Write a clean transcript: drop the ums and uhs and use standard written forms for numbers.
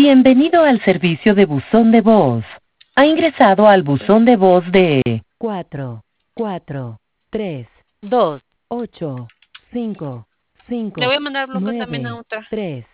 Bienvenido al servicio de buzón de voz. Ha ingresado al buzón de voz de 4, 4, 3, 2. 8, 5, Le 5, voy a mandar bloque también a 9, otra. 3.